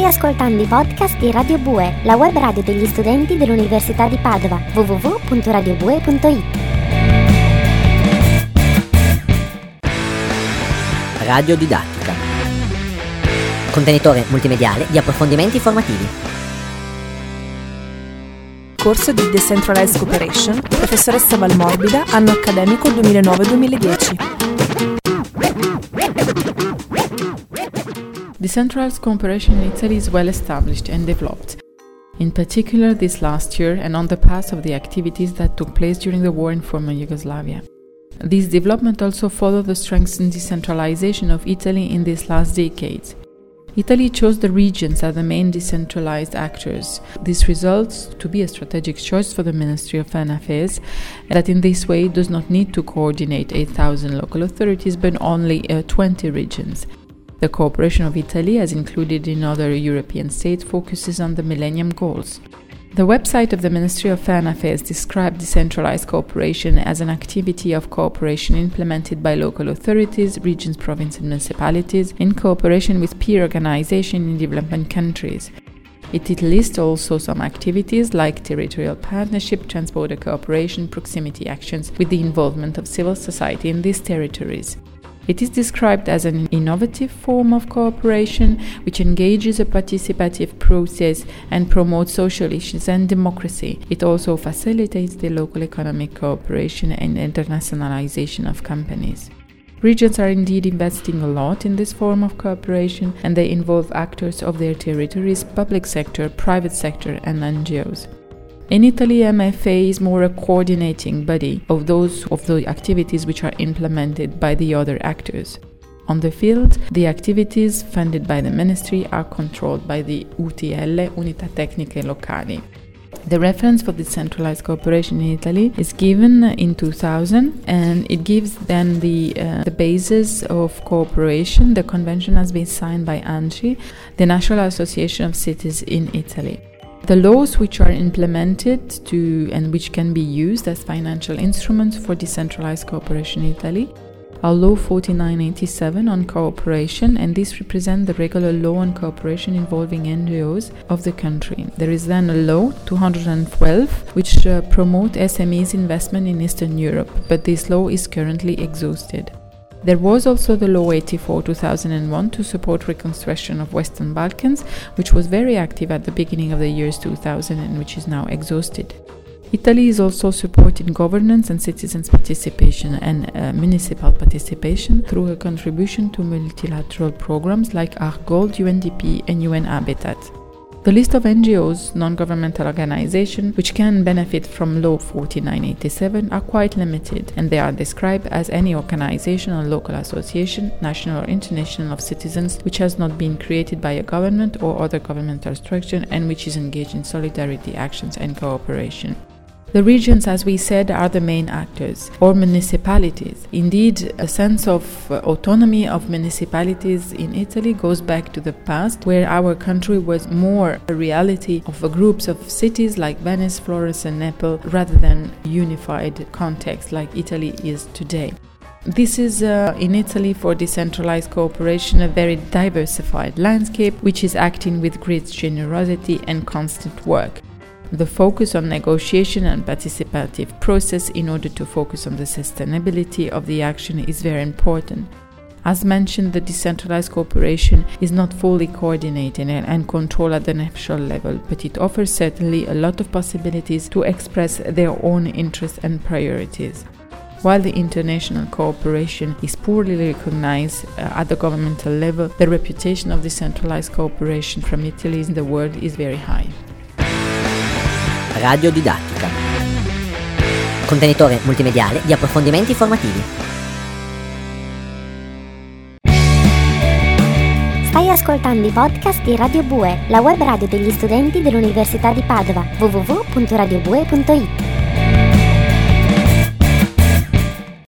ascoltando i podcast di Radio Bue, la web radio degli studenti dell'Università di Padova, www.radiobue.it. Radio Didattica. Contenitore multimediale di approfondimenti formativi. Corso di Decentralized Cooperation, professoressa Valmorbida, anno accademico 2009-2010. Decentralized cooperation in Italy is well established and developed, in particular this last year and on the path of the activities that took place during the war in former Yugoslavia. This development also followed the strengthened decentralization of Italy in these last decades. Italy chose the regions as the main decentralized actors. This results to be a strategic choice for the Ministry of Foreign Affairs, that in this way does not need to coordinate 8,000 local authorities but only 20 regions. The cooperation of Italy, as included in other European states, focuses on the Millennium Goals. The website of the Ministry of Foreign Affairs described decentralized cooperation as an activity of cooperation implemented by local authorities, regions, provinces, and municipalities in cooperation with peer organizations in development countries. It lists also some activities like territorial partnership, trans-border cooperation, proximity actions with the involvement of civil society in these territories. It is described as an innovative form of cooperation which engages a participative process and promotes social issues and democracy. It also facilitates the local economic cooperation and internationalization of companies. Regions are indeed investing a lot in this form of cooperation, and they involve actors of their territories, public sector, private sector, and NGOs. In Italy, MFA is more a coordinating body of the activities which are implemented by the other actors. On the field, the activities funded by the ministry are controlled by the UTL, Unità Tecniche Locali. The reference for decentralized cooperation in Italy is given in 2000, and it gives then the basis of cooperation. The convention has been signed by ANCI, the National Association of Cities in Italy. The laws which are implemented and which can be used as financial instruments for decentralized cooperation in Italy are Law 4987 on cooperation, and this represents the regular law on cooperation involving NGOs of the country. There is then a Law 212 which promotes SMEs investment in Eastern Europe, but this law is currently exhausted. There was also the Law 84/2001 to support reconstruction of Western Balkans, which was very active at the beginning of the years 2000 and which is now exhausted. Italy is also supporting governance and citizens' participation and municipal participation through a contribution to multilateral programs like ARGOLD, UNDP and UN Habitat. The list of NGOs, non-governmental organizations, which can benefit from Law 4987 are quite limited, and they are described as any organization or local association, national or international, of citizens which has not been created by a government or other governmental structure and which is engaged in solidarity actions and cooperation. The regions, as we said, are the main actors, or municipalities. Indeed, a sense of autonomy of municipalities in Italy goes back to the past, where our country was more a reality of groups of cities like Venice, Florence and Naples, rather than unified context like Italy is today. This is, in Italy, for decentralized cooperation, a very diversified landscape which is acting with great generosity and constant work. The focus on negotiation and participative process in order to focus on the sustainability of the action is very important. As mentioned, the decentralized cooperation is not fully coordinated and controlled at the national level, but it offers certainly a lot of possibilities to express their own interests and priorities. While the international cooperation is poorly recognized at the governmental level, the reputation of decentralized cooperation from Italy in the world is very high. Radio Didattica. Contenitore multimediale di approfondimenti formativi. Stai ascoltando i podcast di Radio Bue, la web radio degli studenti dell'Università di Padova, www.radiobue.it.